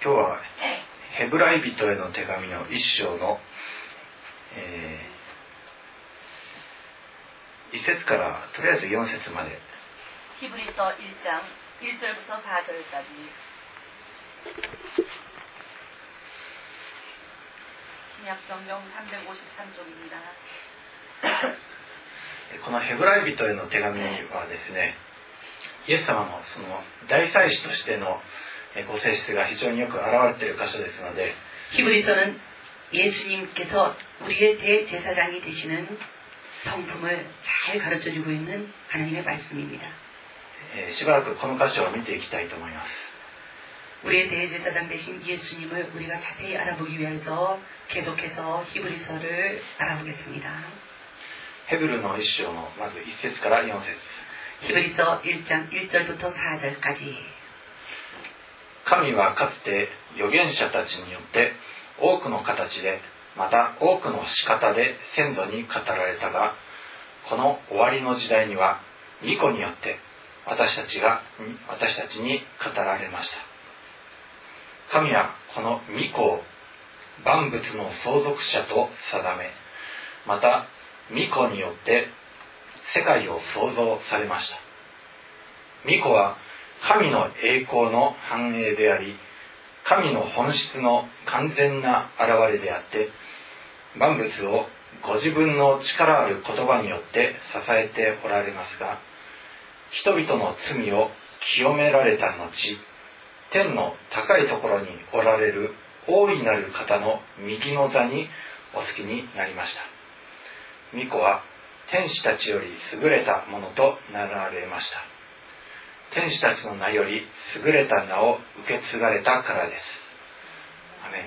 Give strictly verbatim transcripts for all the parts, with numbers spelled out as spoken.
今日はヘブライ人への手紙の一章の、えー、一節からとりあえず四節まで。 히브리서 일 장 일 절부터 사 절까지。新約성경さんびゃくごじゅうさん쪽입니다。 このヘブライ人への手紙はですね、イエス様のその大祭司としてのご性質が非常によく表れている箇所ですので、 히브리서는 예수님께서 우리의 대제사장이 되시는 성품을 잘 가르쳐주고 있는 하나님의 말씀입니다. しばらくこの箇所を見ていきたいと思います。 우리의 대제사장 되신 예수님을 우리가 자세히 알아보기 위해서 계속해서 히브리서를 알아보겠습니다. ヘブルの一章のまず一節から四節。 히브리서 일 장 일 절부터 사 절까지。 神はかつて預言者たちによって多くの形でまた多くの仕方で先祖に語られたが、この終わりの時代には御子によって私たちが私たちに語られました。神はこの御子を万物の相続者と定め、また御子によって世界を創造されました。御子は神の栄光の繁栄であり、神の本質の完全な現れであって、万物をご自分の力ある言葉によって支えておられますが、人々の罪を清められた後、天の高いところにおられる大いなる方の右の座にお好きになりました。御子は天使たちより優れたものとなられました。天使たちの名より優れた名を受け継がれたからです。アメン。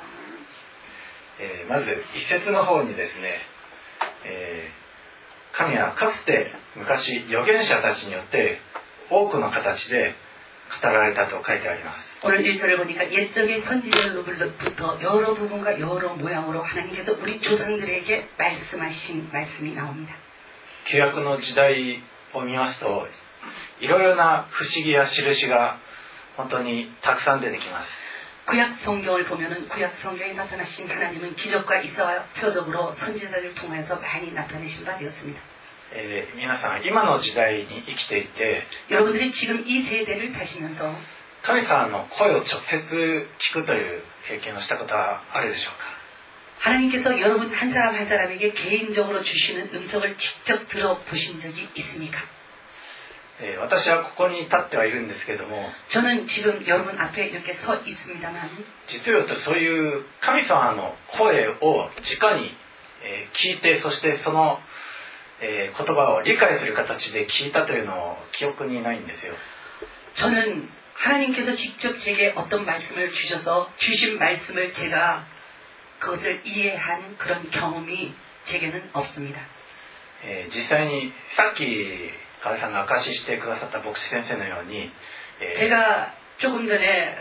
えー、まず一節の方にですね、えー、神はかつて昔預言者たちによって多くの形で語られたと書いてあります。 오늘 일 절에 보니까 옛적의 선지자로부터 여러 부분과 여러 모양으로 하나님께서 우리 조상들에게 말씀하신 말씀이 나옵니다. 旧約の時代を見ますと、いろいろな不思議や印が本当にたくさん出てきます。 구약 성경을 보면은 구약 성경에 나타나신 하나님은 기적과 이사와 표적으로 선지자들을 통해서 많이 나타내신 바 되었습니다. えー、皆さん今の時代に生きていて、 여러분들이 지금 이 세대를 사시면서 神様の声を直接聞くという経験をしたことはあるでしょうか。 하나님께서 여러분 한 사람 한 사람에게 개인적으로 주시는 음성을 직접 들어보신 적이 있습니까? えー、私はここに立ってはいるんですけれども、 저는 지금 여러분 앞에 이렇게 서 있습니다만 実を言うとそういう神様の声を直に、えー、聞いて、そしてその、えー、言葉を理解する形で聞いたというのを記憶にないんですよ。 저는 하나님께서 직접 제게 어떤 말씀을 주셔서 주신 말씀을 제가 그것을 이해한 그런 경험이 제게는 없습니다. えー、実際にさっき川合さんが証ししてくださった牧師先生のように、えー、 제가 조금 전에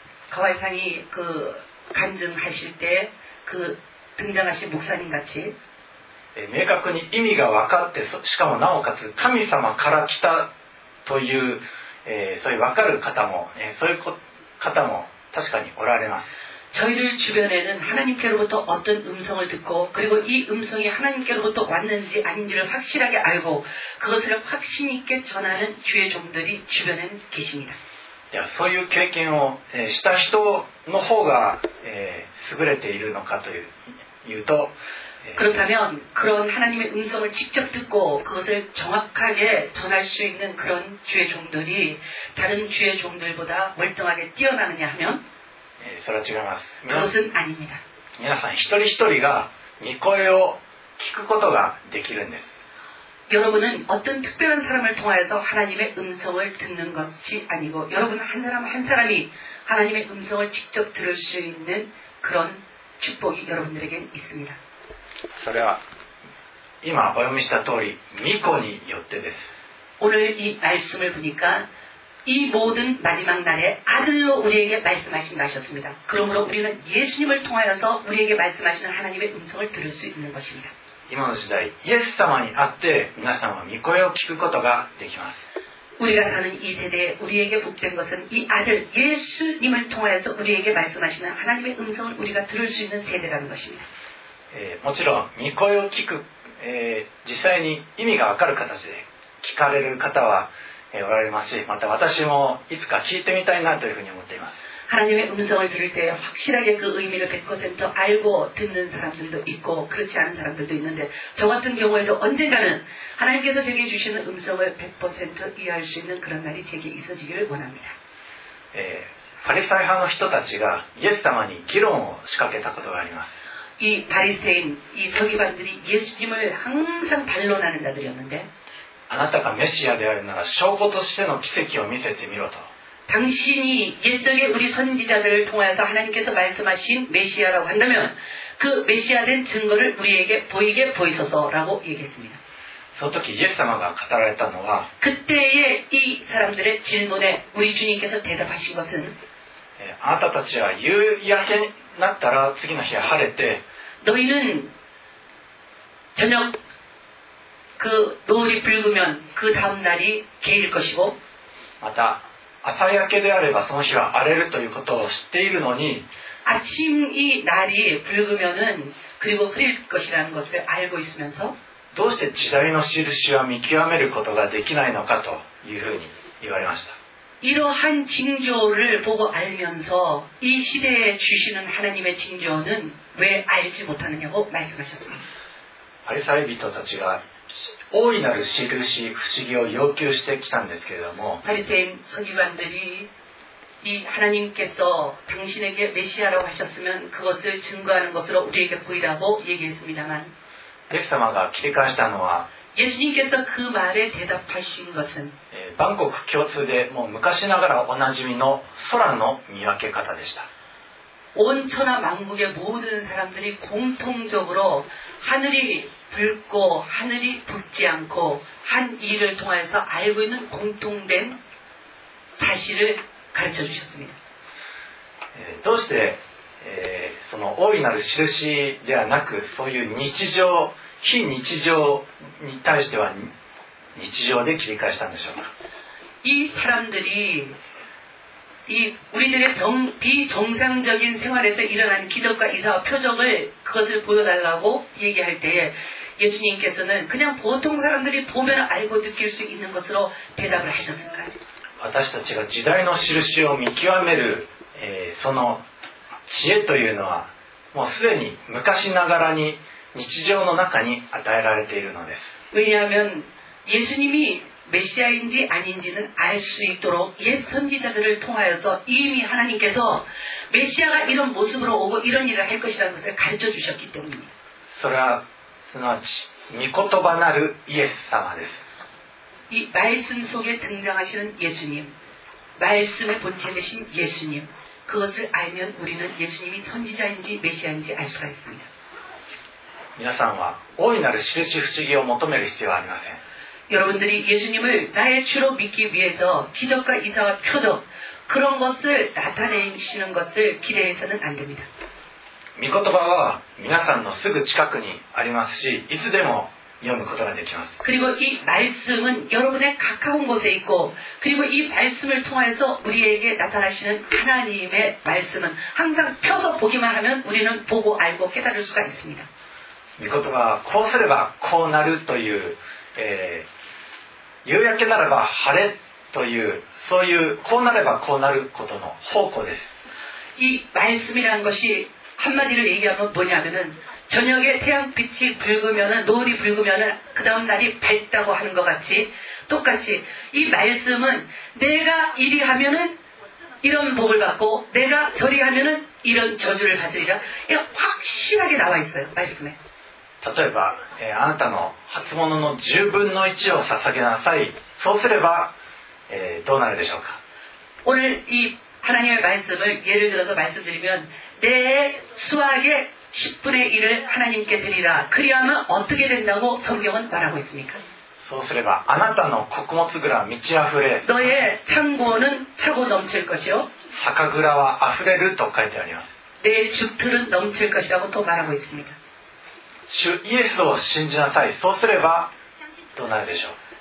가와이상이 그 간증하실 때 그 등장하신 목사님 같이 明確に意味が分かって、しかもなおかつ神様から来たという、えー、そういう分かる方も、えー、そういう方も確かにおられます。 저희들 주변에는 하나님께로부터 어떤 음성을 듣고 그리고 이 음성이 하나님께로부터 왔는지 아닌지를 확실하게 알고 그것을 확신 있게 전하는 주의 종들이 주변엔 계십니다. いや、そういう経験を、えー、した人の方が、えー、優れているのかという、いうと、 그렇다면 그런 하나님의 음성을 직접 듣고 그것을 정확하게 전할 수 있는 그런 주의 종들이 다른 주의 종들보다 월등하게 뛰어나느냐 하면 それは違います。 그것은 아닙니다. 皆さん一人一人が御声を聞くことができるんです。 여러분은 어떤 특별한 사람을 통하여서 하나님의 음성을 듣는 것이 아니고 여러분 한 사람 한 사람이 하나님의 음성을 직접 들을 수 있는 그런 축복이 여러분들에게 있습니다. それは今お読みした通り御子によってです。 오늘 이 말씀을 보니까 이 모든 마지막 날에 아들로 우리에게 말씀하신다 하셨습니다. 그러므로 우리는 예수님을 통하여서 우리에게 말씀하시는 하나님의 음성을 들을 수 있는 것입니다. 今の時代イエス様にあって皆さんは御声を聞くことができます。 우리가 사는 이 세대에 우리에게 복된 것은 이 아들 예수님을 통하여서 우리에게 말씀하시는 하나님의 음성을 우리가 들을 수 있는 세대라는 것입니다. えー、もちろん御声を聞く、えー、実際に意味がわかる形で聞かれる方は、えー、おられますし、また私もいつか聞いてみたいなというふうに思っています。 하나님의 음성을 들을 때 확실하게 그 의미를 백 퍼센트 알고 듣는 사람들도 있고 그렇지 않은 사람들도 있는데 저 같은 경우에도 언젠가는 하나님께서 제게 주시는 음성을 백 퍼센트 이해할 수 있는 그런 날이 제게 있어지기를 원합니다. えー、パリサイ派の人たちがイエス様に議論を仕掛けたことがあります。 이 바리새인, 이 서기관들이 예수님을 항상 반론하는 자들이었는데 あなたがメシアであるなら証拠としての奇跡を見せてみろと。 당신이 옛적에 우리 선지자들을 통하여서 하나님께서 말씀하신 메시아라고 한다면 그 메시아된 증거를 우리에게 보이게 보이소서라고 얘기했습니다. その時イエス様が語られたのは 그때의 이 사람들의 질문에 우리 주님께서 대답하신 것은 あなたたちは夕焼けになったら次の日は晴れて 너희는 저녁 그 노을이 붉으면 그 다음 날이 개일 것이고 また朝焼けであればその日は荒れるということを知っているのに 아침 이 날이 붉으면은 그리고 흐릴 것이라는 것을 알고 있으면서 どうして時代の印は見極めることができないのかというふうに言われました。 이러한 징조를 보고 알면서 이 시대에 주시는 하나님의 징조는 왜 알지 못하느냐고 말씀하셨습니다. パリサイ人たちが大いなる印不思議を要求してきたんですけれども 바리새인 서기관들이 이 하나님께서 당신에게 메시아라고 하셨으면 그것을 증거하는 것으로 우리에게 보이라고 얘기했습니다만 イエス様が切り返したのは 예수님께서 그 말에 대답하신 것은 バンコク共通でもう昔ながらおなじみの空の見分け方でした。 온 천하 만국의 모든 사람들이 공통적으로 하늘이 붉고 하늘이 붉지 않고 한 일을 통해서 알고 있는 공통된 사실을 가르쳐 주셨습니다. どうして、えー、その大いなる印ではなくそういう日常非日常に対しては日常で切り返したんでしょうか。 이 사람들이 이 우리들의 병, 비정상적인 생활에서 일어나는 기적과 이사와 표적을 그것을 보여달라고 얘기할 때에 예수님께서는 그냥 보통 사람들이 보면 알고 느낄 수 있는 것으로 대답을 하셨을까요? 私たちが時代の印を見極める、えー、その知恵というのはもうすでに昔ながらに日常の中に与えられているのです。 왜냐하면 예수님이 메시아인지 아닌지는 알 수 있도록 옛 선지자들을 통하여서 이미 하나님께서 메시아가 이런 모습으로 오고 이런 일을 할 것이라는 것을 가르쳐 주셨기 때문입니다. それはすなわち御言葉なるイエス様です。 이 말씀 속에 등장하시는 예수님, 말씀의 본체 되신 예수님, 그것을 알면 우리는 예수님이 선지자인지 메시아인지 알 수가 있습니다. 皆さんは大いなる印不思議を求める必要はありません。 여러분들이 예수님을 나의 주로 믿기 위해서 기적과 이사와 표적 그런 것을 나타내시는 것을 기대해서는 안 됩니다. 御言葉は皆さんのすぐ近くにありますし、いつでも読むことができます。 그리고 이 말씀은 여러분의 가까운 곳에 있고 그리고 이 말씀을 통해서 우리에게 나타나시는 하나님의 말씀은 항상 펴서 보기만 하면 우리는 보고 알고 깨달을 수가 있습니다. 御言葉はこうすればこうなるという、えー、夕焼けならば晴れというそういうこうなればこうなることの方向です。 이 말씀이라는 것이 한마디로 얘기하면 뭐냐면은 저녁에 태양빛이 붉으면은 노을이 붉으면은 그 다음 날이 밝다고 하는 것 같이 똑같이 이 말씀은 내가 이리 하면은 이런 복을 받고 내가 저리 하면은 이런 저주를 받으리라. 이런 확실하게 나와 있어요 말씀에. 例えば、えー、あなたの初物のじゅうぶんのいちを捧げなさい。そうすれば、えー、どうなるでしょうか。 오늘 이 하나님의 말씀을 예를 들어서 말씀드리면 내 수학의 십분의 일을 하나님께 드리라. 그리하면 어떻게 된다고 성경은 말하고 있습니까? そうすればあなたの穀物蔵満ち溢れ 너의 창고는 차고 넘칠 것이요 酒蔵は溢れると書いてあります。 내 죽틀은 넘칠 것이라고 또 말하고 있습니다. 主イエスを信じなさい。そうすればどうなるでしょう。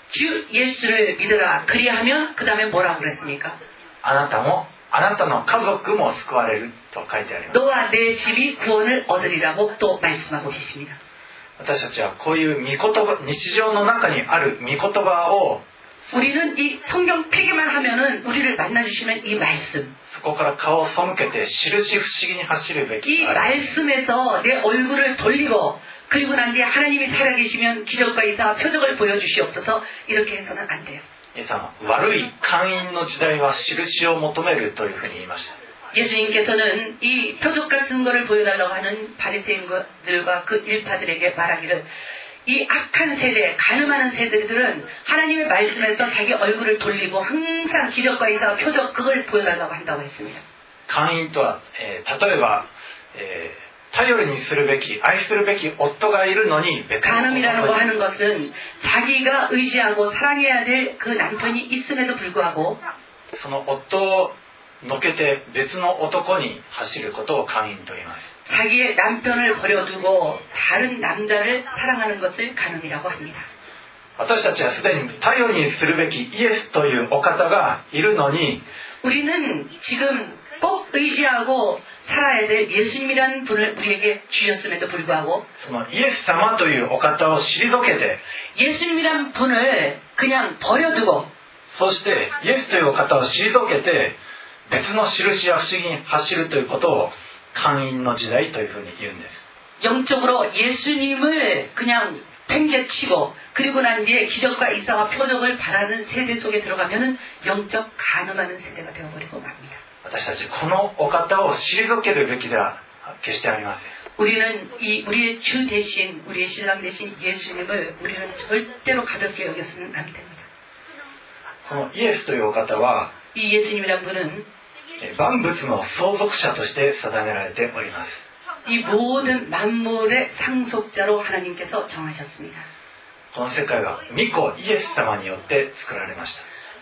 주 예수를 믿으라. 그리하면 그 다음에 뭐라고 그랬습니까? あなたもあなたの家族も救われると書いてあります。 너와 내 집이 구원을 얻으리라고 또 말씀하고 계십니다. 私たちはこういう御言葉、日常の中にある御言葉を 우리는 이 성경 폐기만 하면은 우리를 만나주시는 이 말씀, そこから顔を背けて印不思議に走るべき 이 である。 말씀에서 내 얼굴을 돌리고 그리고 난 뒤에 하나님이 살아계시면 기적과 이사와 표적을 보여주시옵소서 이렇게 해서는 안 돼요. 皆さん、悪い会員の時代は印を求めるというふうに言いました。 예수님께서는 이 표적과 증거를 보여달라고 하는 바리새인들과 그 일파들에게 말하기를 이 악한 세대, 가늠하는 세대들은 하나님의 말씀에서 자기 얼굴을 돌리고 항상 기적과 이사와 표적 그걸 보여달라고 한다고 했습니다. 会員とは、えー、例えば、えー、頼りにするべき、愛するべき夫がいるのに別の 가늠이라고 男に 하는 것은 자기가 의지하고 사랑해야 될 그 남편이 있음에도 불구하고 その夫をのけて別の男に走ることを会員と言います。 자기의 남편을 버려두고 다른 남자를 사랑하는 것을 가늠이라고 합니다. 私たちはすでに頼りにするべきイエスというお方がいるのに 우리는 지금 꼭 의지하고 살아야 될 예수님이라는 분을 우리에게 주셨음에도 불구하고 そのイエス様というお方を退けて 예수님이라는 분을 그냥 버려두고 そしてイエスというお方を退けて別の印や不思議に走るということを会員の時代というふうに言うんです。 영적으로 예수님을 그냥 팽개치고 그리고 난 뒤에 기적과 이사와 표적을 바라는 세대 속에 들어가면은 영적 가늠하는 세대가 되어버리고 맙니다. 私たちこのお方を退けるべきでは決してありません。 우리는 이 우리의 주 대신 우리의 신랑 대신 예수님을 우리는 절대로 가볍게 여겨서는 안 됩니다. このイエスというお方は 이 예수님이란 분은 万物の相続者として定められております。 이 모든 만물의 상속자로 하나님께서 정하셨습니다. この世界は御子イエス様によって作られました。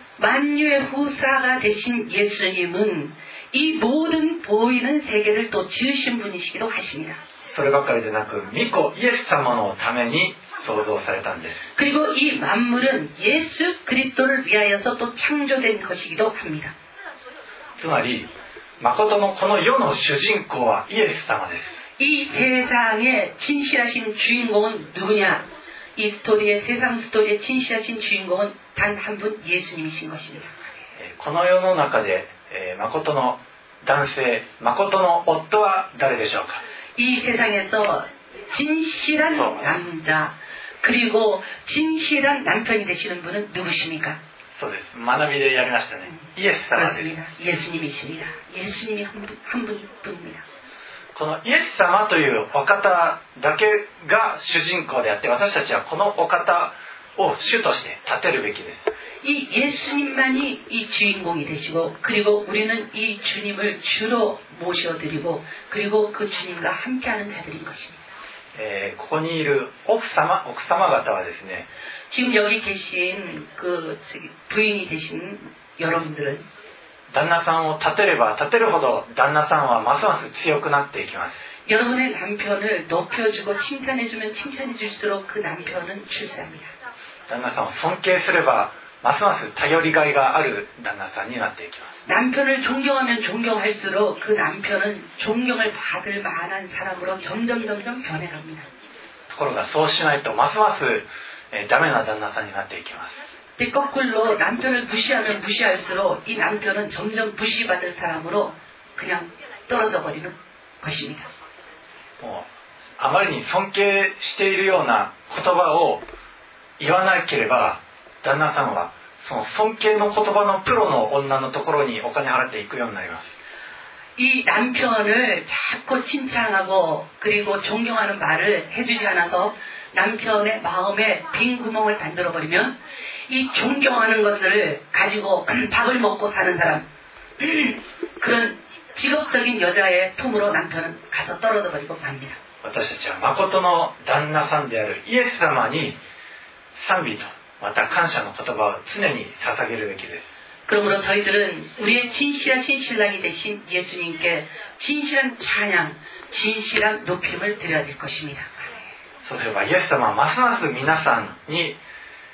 만유의 후사가 되신 예수님은 이 모든 보이는 세계를 또 지으신 분이시기도 하십니다. そればかりでなく御子イエス様のために創造されたんです。 그리고 이 만물은 예수 그리스도를 위하여서 또 창조된 것이기도 합니다. つまり誠のこの世の主人公はイエス様です。 이 세상의 진실하신 주인공은 누구냐? 이 스토리의 세상 스토리의 진실하신 주인공은 단 한 분 예수님이신 것입니다. この世の中で誠の男性、誠の夫は誰でしょうか？ 이 세상에서 진실한 남자 그리고 진실한 남편이 되시는 분은 누구십니까? そうです。学びでやりましたね。イエス様です。 그렇습니다. 예수님이십니다. 예수님이 한, 분, 한 분뿐입니다. このイエス様というお方だけが主人公であって、私たちはこのお方を主として立てるべきです。 이 예수님만이 이 주인공이 되시고 그리고 우리는 이 주님을 주로 모셔드리고 그리고 그 주님과 함께하는 자들인 것입니다. えー、ここにいる奥様、奥様方はですね、 지금 여기 계신 그 부인이 되신 여러분들은 旦那さんを立てれば立てるほど旦那さんはますます強くなっていきます。 여러분의 남편을 높여주고 칭찬해주면 칭찬해줄수록 그 남편은 출세합니다. 旦那さんを尊敬すればますます頼りがいがある旦那さんになっていきます。 남편을 존경하면 존경할수록 그 남편은 존경을 받을 만한 사람으로 점점 점점 변해갑니다. ところがそうしないとますますダメな旦那さんになっていきます。 근데 거꾸로 남편을 무시하면 무시할수록 이 남편은 점점 무시받을 사람으로 그냥 떨어져 버리는 것입니다. もうあまりに尊敬しているような言葉を言わなければ旦那さんはその尊敬の言葉のプロの女のところにお金払っていくようになります。 이 남편을 자꾸 칭찬하고 그리고 존경하는 말을 해주지 않아서 남편의 마음에 빈 구멍을 만들어버리면 이 존경하는 것을 가지고 밥을 먹고 사는 사람 그런 직업적인 여자의 품으로 남편은 가서 떨어져 버리고 맙니다. 私たちは誠の旦那さんであるイエス様に賛美とまた感謝の言葉を常に捧げるべきです。 그러므로 저희들은 우리의 진실하신 신랑이 되신 예수님께 진실한 찬양, 진실한 높임을 드려야 될 것입니다. そうすればイエス様はますます皆さんに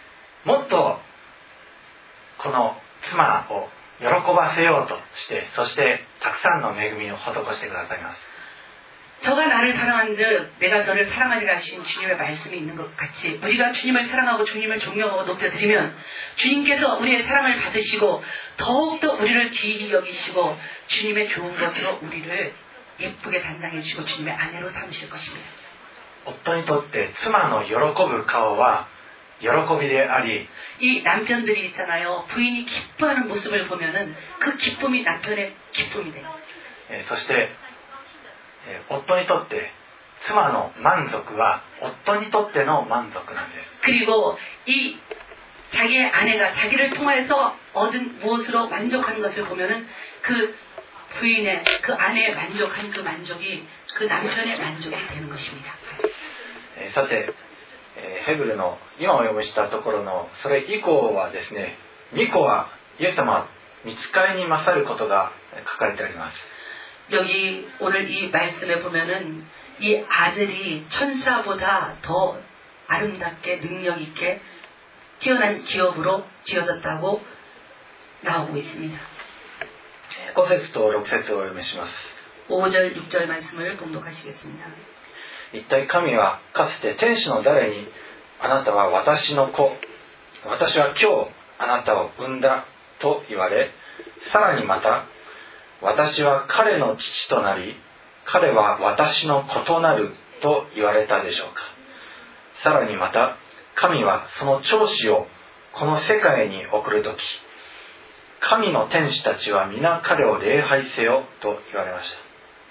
もっとこの妻を喜ばせようとして、そしてたくさんの恵みを施してくださいます。 저가 나를 사랑한즉 내가 저를 사랑하리라 하신 주님의 말씀이 있는 것 같이 우리가 주님을 사랑하고 주님을 존경하고 높여드리면 주님께서 우리의 사랑을 받으시고 더욱더 우리를 귀히 여기시고 주님의 좋은 것으로 우리를 예쁘게 단장해 주시고 주님의 아내로 삼으실 것입니다. 夫にとって妻の喜ぶ顔は喜びであり、 이 남편들이 있잖아요. 부인이 기뻐하는 모습을 보면은 그 기쁨이 남편의 기쁨이 돼요. そして夫にとって妻の満足は夫にとっての満足なんです。 그리고 이 자기의 아내가 자기를 통해서 얻은 무엇으로 만족하는 것을 보면은 그 부인의 그 아내의 만족한 그 만족이 그 남편의 만족이 되는 것입니다. さてヘブルの今お読みしたところのそれ以降はですね、巫女はイエス様は御使いに勝ることが書かれてあります。 여기 오늘 이 말씀에 보면은 이 아들이 천사보다 더 아름답게 능력 있게 뛰어난 기업으로 지어졌다고 나오고 있습니다. ご節とろく節をお読みします。 오 절, 육 절 말씀을 봉독하시겠습니다. 一体神はかつて天使の誰にあなたは私の子、私は今日あなたを産んだと言われ、さらにまた私は彼の父となり、彼は私の子となると言われたでしょうか。さらにまた神はその長子をこの世界に送るとき、神の天使たちは皆彼を礼拝せよと言われました。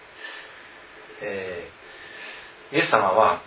えーイエス様は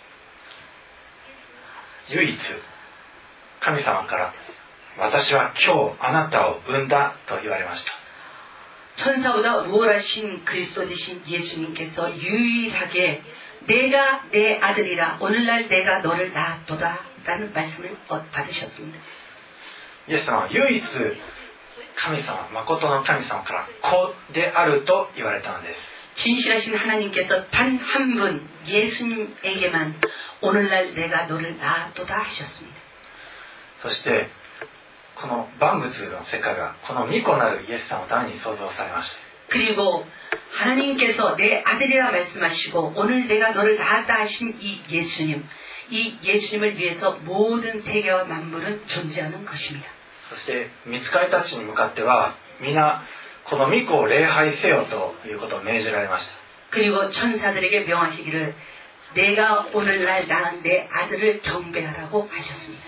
唯一神様から私は今日あなたを産んだと言われました。 천사보다 우월하신 그리스도 되신 예수님께서 유일하게 내가 내 아들이라 오늘날 내가 너를 낳았도다 라는 말씀을 받으셨습니다. イエス様は唯一神様、誠の神様から子であると言われたのです。 진실하신 하나님께서 단 한 분 예수님에게만 오늘날 내가 너를 낳았도다 하셨습니다. そしてこの万物の世界がこの御子なるイエス様のために創造されました。 그리고 하나님께서 내 아들이라 말씀하시고 오늘 내가 너를 낳았다 하신 이 예수님, 이 예수님을 위해서 모든 세계와 만물은 존재하는 것입니다. そして御使いたちに向かっては皆この御子を礼拝せよということを命じられました。 그리고 천사들에게 명하시기를 내가 오늘날 낳은 내 아들을 경배하라고 하셨습니다.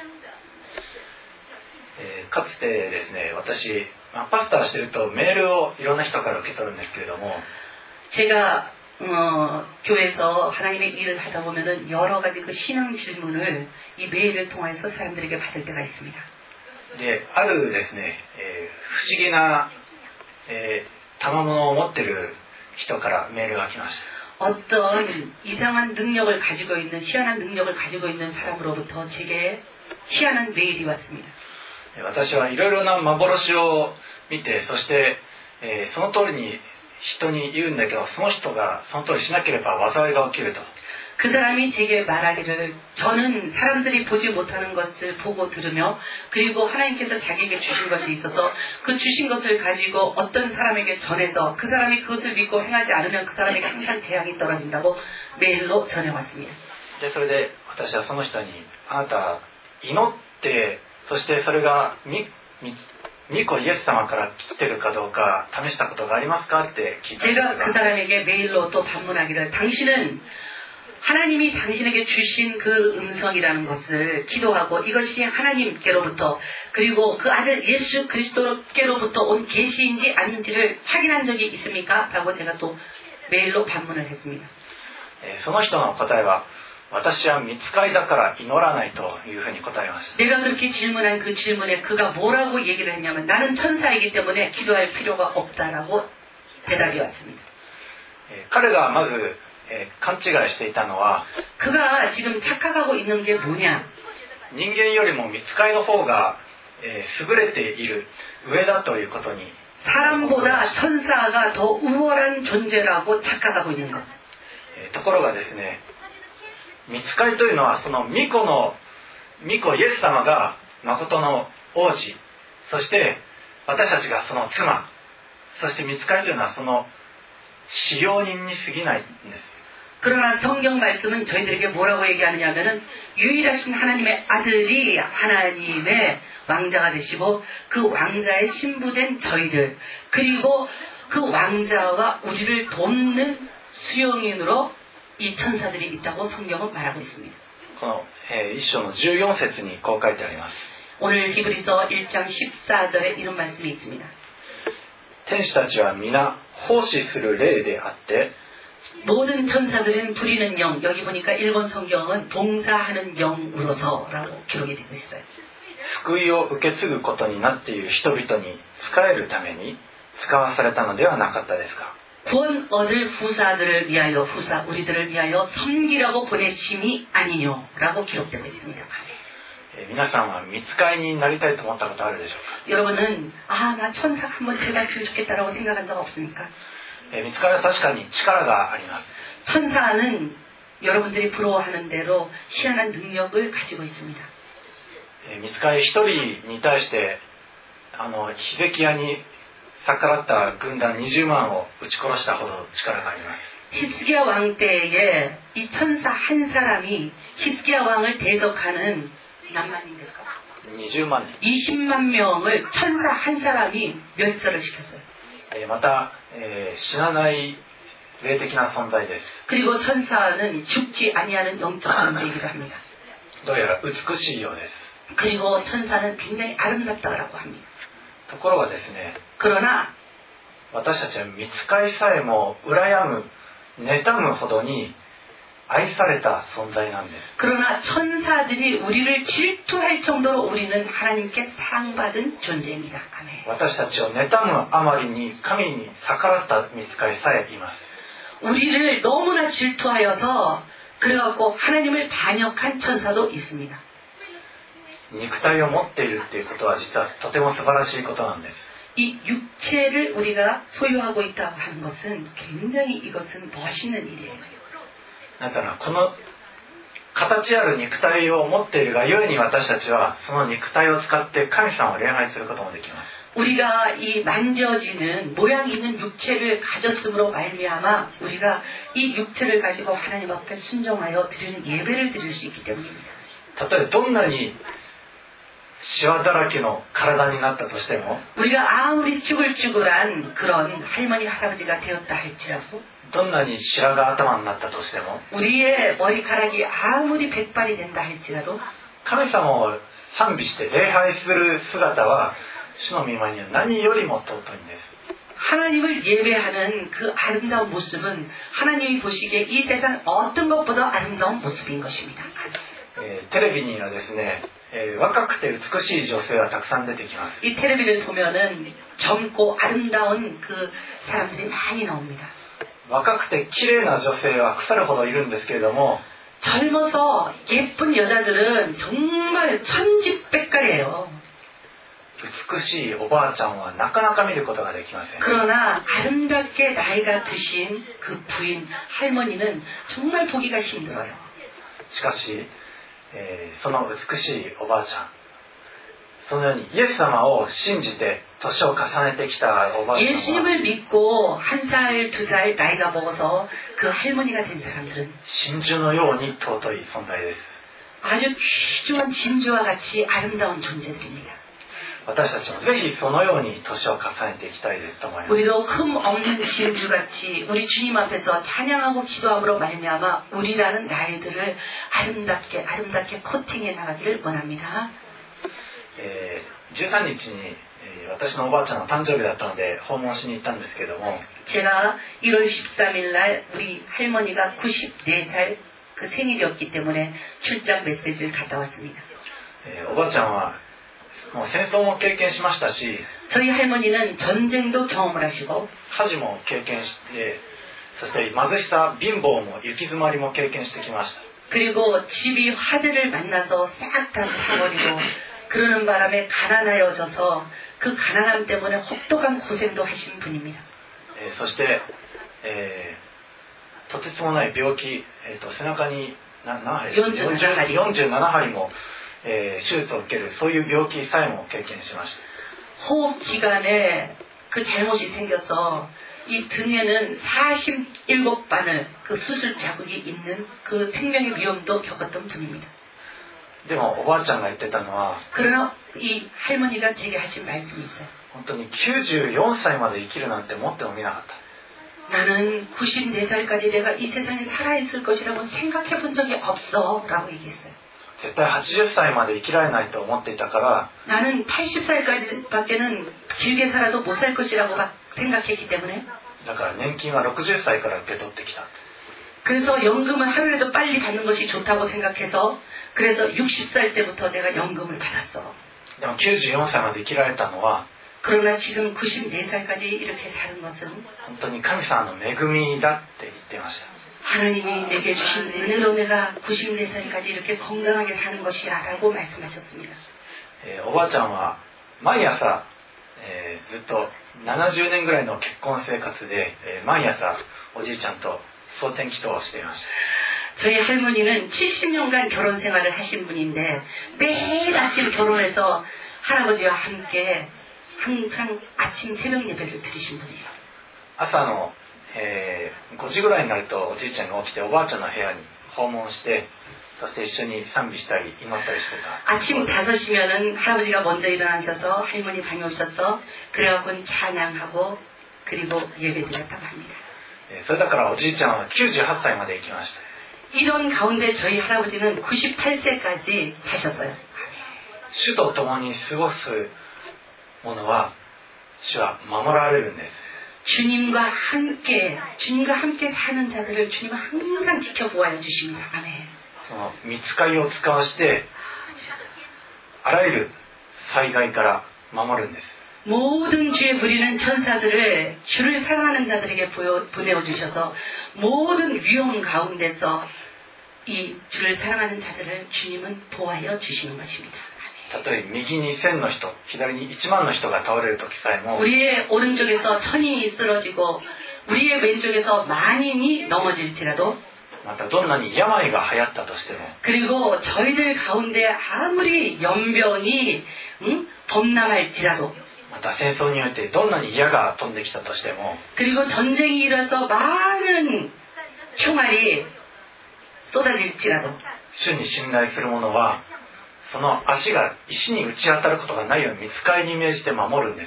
えー、かつてですね、私、まあ、パスターしてるとメールをいろんな人から受け取るんですけれども、 제가 어, 교회에서 하나님의 일을 하다 보면은 여러 가지 그 신앙 질문을 이 메일을 통해서 사람들에게 받을 때가 있습니다. で、あるですね、えー、不思議なえー、賜物を持っている人からメールが来ました。 어떤 이상한 능력을 가지고 있는 희한한 능력을 가지고 있는 사람으로부터 제게 희한한 메일이 왔습니다. 私はいろいろな幻を見て、そして、えー、その通りに人に言うんだけど、その人がその通りしなければ災いが起きると。 그 사람이 제게 말하기를 저는 사람들이 보지 못하는 것을 보고 들으며 그리고 하나님께서 자기에게 주신 것이 있어서 그 주신 것을 가지고 어떤 사람에게 전해서 그 사람이 그것을 믿고 행하지 않으면 그 사람에게 항상 재앙이 떨어진다고 메일로 전해왔습니다. で、それで私はその人にあなた祈ってそしてそれが御子イエス様から来てるかどうか試したことがありますかって聞いたんですが 제가 그 사람에게 메일로 또 반문하기를 당신은 하나님이 당신에게 주신 그 음성이라는 것을 기도하고 이것이 하나님께로부터 그리고 그 아들 예수 그리스도께로부터 온 계시인지 아닌지를 확인한 적이 있습니까? 라고 제가 또 메일로 반문을 했습니다. その人の答えは私は御使いだから祈らないというふうに答えました。 내가 그렇게 질문한 그 질문에 그가 뭐라고 얘기를 했냐면 나는 천사이기 때문에 기도할 필요가 없다라고 대답이 왔습니다. 彼がまず勘違いしていたのは 그가 지금 착각하고 있는 게 뭐냐? 人間よりも御使いの方が優れている上だということに 사람보다 천사가 더 우월한 존재라고 착각하고 있는 것. ところがですね、御使いというのはその御子の御子イエス様が誠の王子、そして私たちがその妻、そして御使いというのはその使用人に過ぎないんです。 그러나 성경 말씀은 저희들에게 뭐라고 얘기하느냐면은 유일하신 하나님의 아들이 하나님의 왕자가 되시고 그 왕자의 신부된 저희들, 그리고 그 왕자와 우리를 돕는 수용인으로 이 천사들이 있다고 성경은 말하고 있습니다. この、えー、一章のじゅうよん節にこう書いてあります。 오늘 히브리서 일 장 십사 절에 이런 말씀이 있습니다. 天使たちは皆奉仕する霊であって 모든 천사들은 부리는 영, 여기 보니까 일본 성경은 봉사하는 영으로서라고 기록이 되고 있어요. 救いを受け継ぐことになっている人々に仕えるために使わされたのではなかったですか。 구원 얻을 후사들을 위하여, 후사 우리들을 위하여 섬기라고 보내심이 아니뇨라고 기록되고 있습니다. 皆さんは御使いになりたいと思ったことあるでしょうか。 여러분은 아, 나 천사 한번 제발 되면 좋겠다라고 생각한 적 없습니까? 御使いは確かに力があります。 천사는 여러분들이 부러워하는 대로 희한한 능력을 가지고 있습니다. 御使い一人に対してあのヒゼキヤに逆らった軍団にじゅうまんを撃ち殺したほど力があります。 히스기야 왕 때에 이 천사 한 사람이 히스기야 왕을 대적하는 남만인데요. にじゅうまん人 이십만 명을 천사 한 사람이 멸절을 시켰어요. また、えー、死なない霊的な存在です。 그리고 천사는 죽지 아니하는 영적 존재이기도 합니다. どうやら美しいようです。 그리고 천사는 굉장히 아름답다고 합니다. ところがですね、 그러나 私たちは御使いさえも羨む、妬むほどに愛された存在なんです。 그러나 천사들이 우리를 질투할 정도로 우리는 하나님께 사랑받은 존재입니다. 아멘. 私たちを妬むあまりに神に逆らった御使いさえいます。 우리를 너무나 질투하여서 그래갖고 하나님을 반역한 천사도 있습니다. 肉体を持っているっていうことは実はとても素晴らしいことなんです。 이 육체를 우리가 소유하고 있다고 하는 것은 굉장히 이것은 멋있는 일이에요. だからこの形ある肉体を持っているがゆえに私たちはその肉体を使って神様を礼拝することもできます。 우리가 이 만져지는 모양 있는 육체를 가졌음으로 말미암아 우리가 이 육체를 가지고 하나님 앞에 순종하여 드리는 예배를 드릴 수 있기 때문입니다. たとえどんなにシワだらけの体になったとしても 우리가 아무리 쭈글쭈글한 그런 할머니 할아버지가 되었다 할지라도 どんなに白髪頭になったとしても 우리의 머리카락이 아무리 백발이 된다 할지라도 神様を賛美して礼拝する姿は主の御前には何よりも尊いんです。 하나님을 예배하는 그 아름다운 모습은 하나님이 보시기에 이 세상 어떤 것보다 아름다운 모습인 것입니다. えー、テレビにはですね、えー、若くて美しい女性はたくさん出てきます。 이 텔레비를 보면은 젊고 아름다운 그 사람들이 많이 나옵니다. 若くて綺麗な女性は腐るほどいるんですけれども 젊어서 예쁜 여자들은 정말 천지백갈이에요. 美しいおばあちゃんはなかなか見ることができません。 그러나 아름답게 나이가 드신 그 부인 할머니는 정말 보기가 힘들어요. しかし、えー、その美しいおばあちゃん、そのようにイエス様を信じて年を重ねてきたおばあちゃんは 예수님을 믿고 한 살, 두 살 나이가 먹어서 그 할머니가 된 사람들은 真珠のように尊い存在です。 아주 귀중한 진주와 같이 아름다운 존재들입니다. 私たちもぜひそのように年を重ねていきたいと思います。 우리도 흠 없는 진주같이 우리 주님 앞에서 찬양하고 기도함으로 말미암아 우리라는 나이들을 아름답게 아름답게 코팅해 나가기를 원합니다. えー、じゅうさんにちに、えー、私のおばあちゃんの誕生日だったので訪問しに行ったんですけれども 제가 일월 십삼일 날 우리 할머니가 구십네 살 그 생일이었기 때문에 출장 메시지를 갔다 왔습니다. えー、おばあちゃんはもう戦争も経験しましたし 저희 할머니는 전쟁도 경험을 하시고 火事も経験して、そして貧しさ、貧乏も行き詰まりも経験してきました。 그리고 집이 화재를 만나서 싹 다 타버리고 그러는 바람에 가난하여져서 그 가난함 때문에 혹독한 고생도 하신 분입니다. えー、そして、えー、とてつもない病気、えー、と背中にな何針よんじゅうなな針よんじゅうなな針も、 えー手術を受けるそういう病気さえも経験しました。 호흡 기관에 그 잘못이 생겨서 이 등에는 사십칠 바늘 그 수술 자국이 있는 그 생명의 위험도 겪었던 분입니다. でもおばあちゃんが言ってたのは 그러나 이 할머니가 제게 하신 말씀이 있어요. 本当にきゅうじゅうよんさいまで生きるなんて思ってもみなかった。 나는 구십네 살까지 내가 이 세상에 살아있을 것이라고 생각해 본 적이 없어 라고 얘기했어요. 絶対はちじゅっさいまで生きられないと思っていたから 나는 팔십 살까지밖에는 길게 살아도 못 살 것이라고 생각했기 때문에 だから年金はろくじゅっさいから受け取ってきた。 그래서 연금을 하루라도 빨리 받는 것이 좋다고 생각해서 그래서 육십 살 때부터 내가 연금을 받았어. でもきゅうじゅうよんさいまで生きられたのは 그러나 지금 구십네 살까지 이렇게 사는 것은 本当に神様の恵みだって言っていました。 하나님이 내게 주신 은혜로 내가 구십네 살까지 이렇게 건강하게 사는 것이야 라고 말씀하셨습니다. えーおばあちゃんは毎朝、えーずっとななじゅうねんぐらいの結婚生活で、えー毎朝おじいちゃんと蒼天祈祷をしていました。 저희 할머니는 칠십 년간 결혼 생활을 하신 분인데 매일 아침 결혼해서 할아버지와 함께 항상 아침 새벽 예배를 드리신 분이에요. 朝の、えーごじぐらいになるとおじいちゃんが起きておばあちゃんの部屋に訪問して、そして一緒に賛美したり祈ったりしてた。 아침 다섯 시면은 할아버지가 먼저 일어나셔서 할머니 방에 오셔서 그래갖고 찬양하고 그리고 예배드렸다고 합니다. えーそれだからおじいちゃんはきゅうじゅうはっさいまで生きました。 이런 가운데 저희 할아버지는 구십팔 세까지 사셨어요. 主と共に過ごすものは主は守られるんです。 주님과 함께 주님과 함께 사는 자들을 주님은 항상 지켜보아 주십니다. 아멘. その御使いを使わしてあらゆる災害から守るんです。 모든 주의 부리는 천사들을 주를 사랑하는 자들에게 보내어 주셔서 모든 위험 가운데서 이 주를 사랑하는 자들을 주님은 보호하여 주시는 것입니다. たとえ右にせんの人、左にいちまんの人が倒れる時さえも 우리의 오른쪽에서 천인이 쓰러지고 우리의 왼쪽에서 만인이 넘어질지라도 またどんなに病が流行ったとしても 그리고 저희들 가운데 아무리 연병이 응? 범람할지라도 また戦争においてどんなに矢が飛んできたとしても 그리고 전쟁이 일어서 많은 총알이 쏟아질지라도 主に信頼する者はその足が石に打ち当たることがないように御使いに命じて守るんです。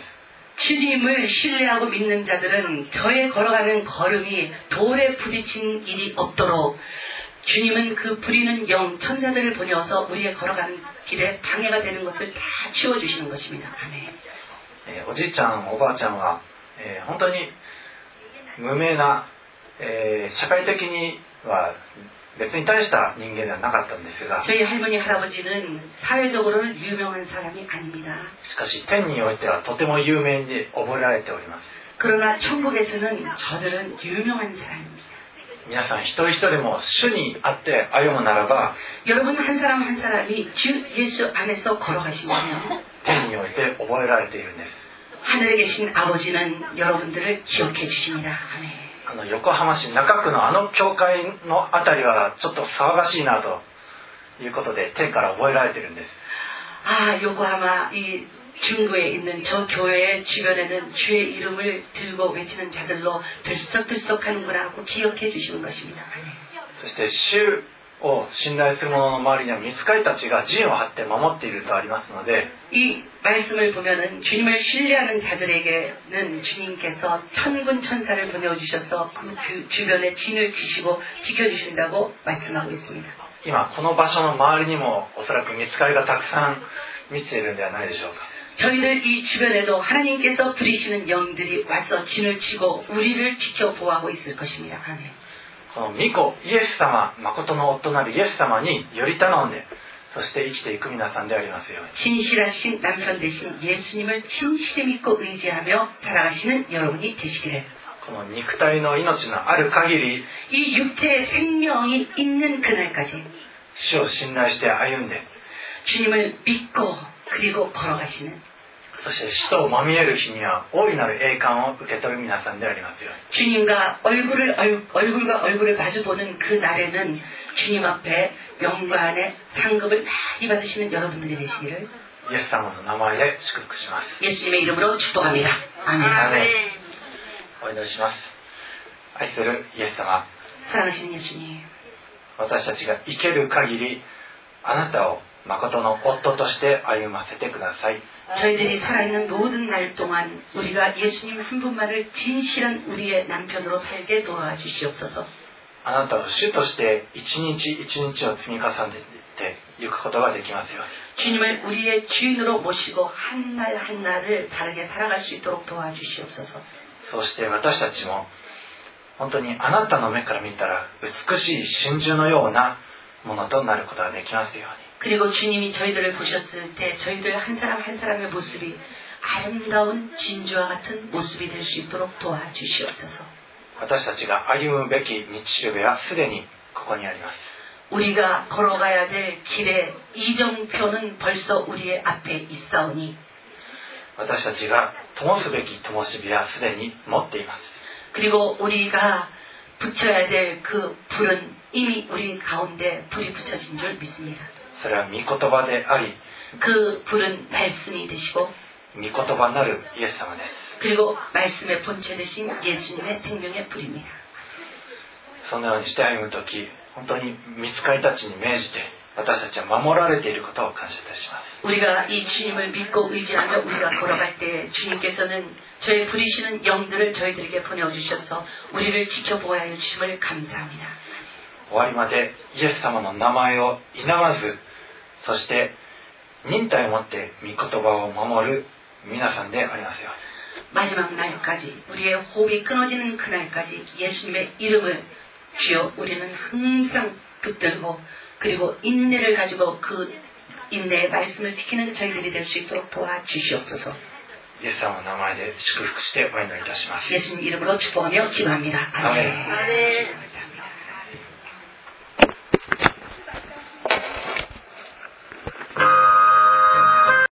주님을 신뢰하고 믿는 자들은 저의 걸어가는 걸음이 돌에 부딪힌 일이 없도록 주님은 그 부리는 영 천사들을 보내어서 우리의 걸어가는 길에 방해가 되는 것을 다 치워주시는 것입니다. 아멘. えーおじいちゃんおばあちゃんは、えー本当に無名な、えー社会的には別に大した人間ではなかったんですが 저희 할머니 할아버지는 사회적으로는 유명한 사람이 아닙니다. しかし天においてはとても有名に覚えられております。 그러나 천국에서는 저들은 유명한 사람입니다. 皆さん一人一人も主にあって歩むならば 여러분 한 사람 한 사람이 주 예수 안에서 걸어가시면 天において覚えられているんです。 하늘에 계신 아버지는 여러분들을 기억해 주십니다. 아멘. あの横浜市中区のあの教会のあたりはちょっと騒がしいなということで天から覚えられているんです。 아, 요코하마 이 중구에 있는 저 교회의 주변에는 주의 이름을 들고 외치는 자들로 들썩들썩하는구나 하고 기억해 주시는 것입니다. 아멘. そして主を信頼する者の周りには御使いたちが陣を張って守っているとありますので 이 말씀을 보면은 주님을 신뢰하는 자들에게는 주님께서 천군 천사를 보내주셔서 그 주변에 진을 치시고 지켜주신다고 말씀하고 있습니다. 今この場所の周りにもおそらく御使いがたくさん満ちているんではないでしょうか。 저희들 이 주변에도 하나님께서 부리시는 영들이 와서 진을 치고 우리를 지켜 보호하고 있을 것입니다. 아멘. この御子イエス様、誠の夫なるイエス様により頼んで、そして生きていく皆さんでありますように。 진실하신 남편 되신 예수님을 진실히 믿고 의지하며 살아가시는 여러분이 되시기를. この肉体の命のある限り、 이 육체의 생명이 있는 그날까지 主を信頼して歩んで、 주님을 믿고 그리고 걸어가시는 そして死とまみえる日には大いなる栄冠を受け取る皆さんでありますように。 주님과 얼굴을 얼굴과 얼굴을 마주보는 그 날에는 주님 앞에 영광의 상급을 많이 받으시는 여러분들이 되시기를 イエス様の名前で祝福します。 예수님의 이름으로 축복합니다. 아멘. 아멘. お祈りします。愛するイエス様、 사랑하시는 예수님, 私たちが生ける限りあなたを誠の夫として歩ませてください。 저희들이 살아있는 모든 날 동안 우리가 예수님 한 분만을 진실한 우리의 남편으로 살게 도와주시옵소서. あなたを主として一日一日を積み重ねていくことができますように。 주님을 우리의 주인으로 모시고 한 날 한 날을 바르게 살아갈 수 있도록 도와주시옵소서. そうして私たちも本当にあなたの目から見たら美しい真珠のようなものとなることができますように。 그리고 주님이 저희들을 보셨을 때 저희들 한 사람 한 사람의 모습이 아름다운 진주와 같은 모습이 될 수 있도록 도와주시옵소서. 私たちが歩むべき道しるべはすでにここにあります。 우리가 걸어가야 될 길의 이정표는 벌써 우리의 앞에 있사오니 私たちが灯すべき灯火はすでに持っています。 그리고 우리가 붙여야 될 그 불은 이미 우리 가운데 불이 붙여진 줄 믿습니다. それは御言葉であり、 그 불은 말씀이 되시고 御言葉なるイエス様です。 그리고 말씀의 본체 되신 예수님의 생명의 불입니다. そのようにして歩むとき、本当に御使いたちに命じて私たちは守られていることを感謝いたします。 우리가 이 주님을 믿고 의지하며 우리가 걸어갈 때 주님께서는 저희 부리시는 영들을 저희들에게 보내주셔서 우리를 지켜보아야 주심을 감사합니다. 終わりまでイエス様の名前を否まず、そして忍耐を持って御言葉を守る皆さんでありますように。 마지막 날까지 우리의 호흡이 끊어지는 그날까지 예수님의 이름을 주여 우리는 항상 붙들고 그리고 인내를 가지고 그 인내의 말씀을 지키는 저희들이 될 수 있도록 도와주시옵소서. イエス様の名前で祝福してお祈りいたします。 예수님 이름으로 축복하며 기도합니다. 아멘. 아멘.